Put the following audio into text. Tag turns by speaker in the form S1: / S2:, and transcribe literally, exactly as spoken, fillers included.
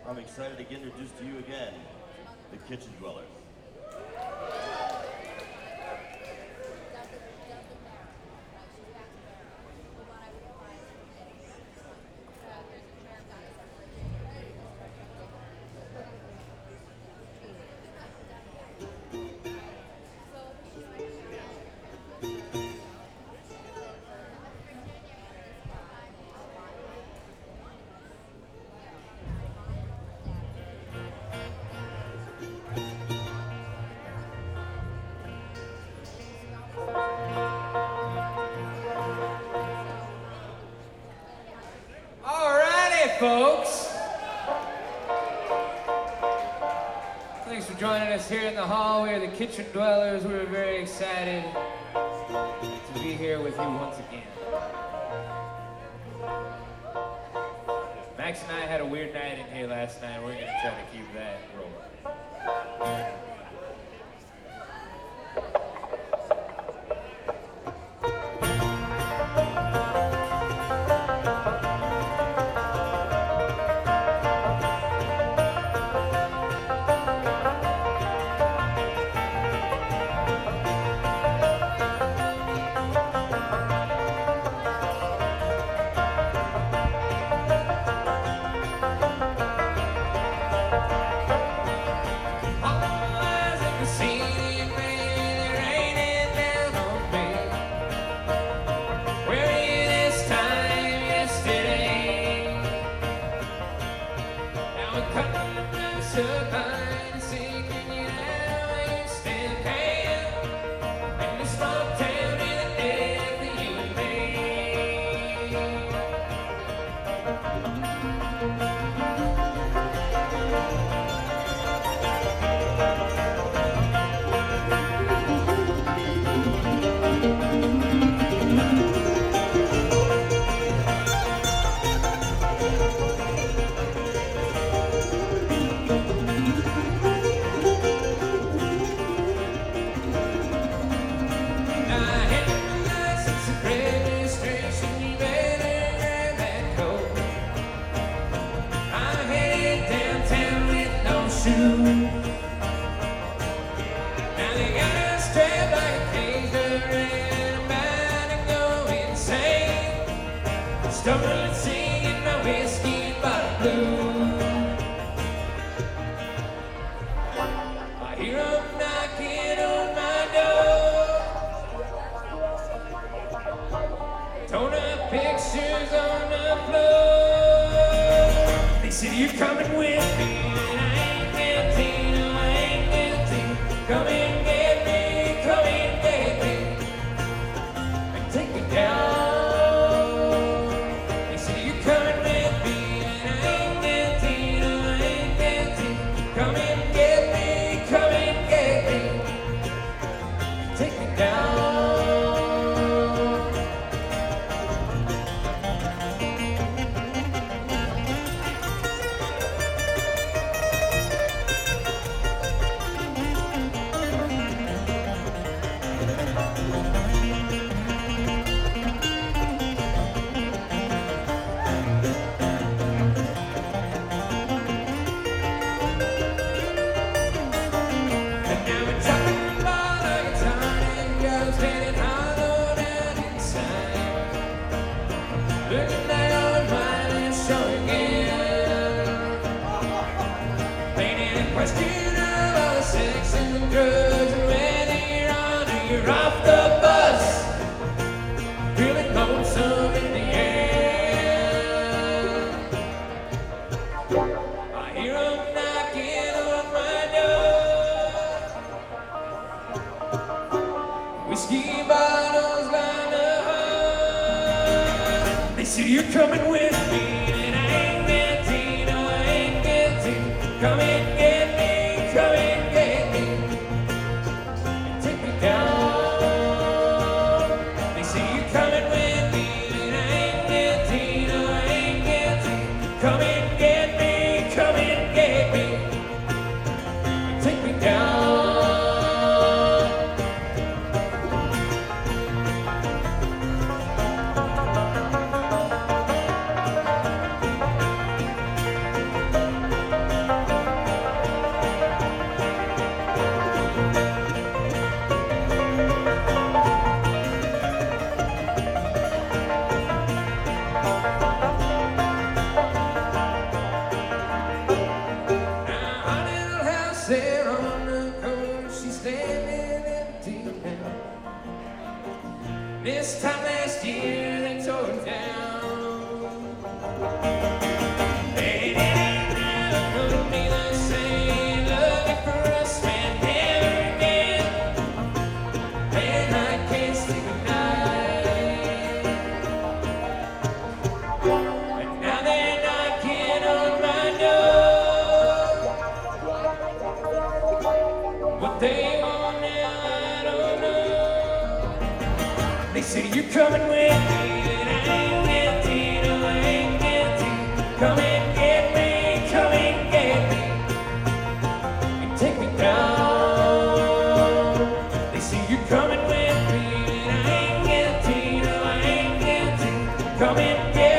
S1: I'm excited to get introduced to you again, the Kitchen Dwellers.
S2: Folks, thanks for joining us here in the hall. We are the Kitchen Dwellers. We're very excited to be here with you once again. Max and I had a weird night in here last night. We're going to try to keep that rolling. say you're coming with me, and I ain't guilty, no, I ain't guilty. Come and get me, come and get me, and take me down. They say you're coming with me, and I ain't guilty, no, I ain't guilty. Come and get me.